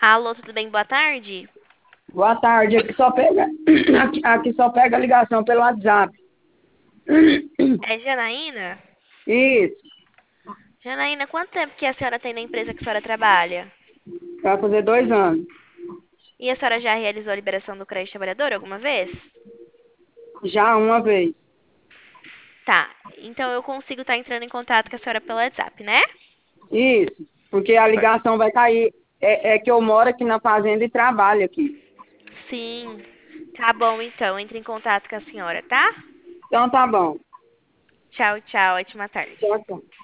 Alô, tudo bem? Boa tarde. Boa tarde, aqui só pega, aqui só pega a ligação pelo WhatsApp. É Janaína? Isso, Janaína, quanto tempo que a senhora tem na empresa que a senhora trabalha? vai fazer 2 anos. E a senhora já realizou a liberação do crédito trabalhador alguma vez? Já uma vez. Tá, então eu consigo estar entrando em contato com a senhora pelo WhatsApp, né? Isso, porque a ligação vai cair. É que eu moro aqui na fazenda e trabalho aqui. Sim. Tá bom, então. Entre em contato com a senhora, tá? Então tá bom. Tchau, tchau. Ótima tarde. Tchau, tchau.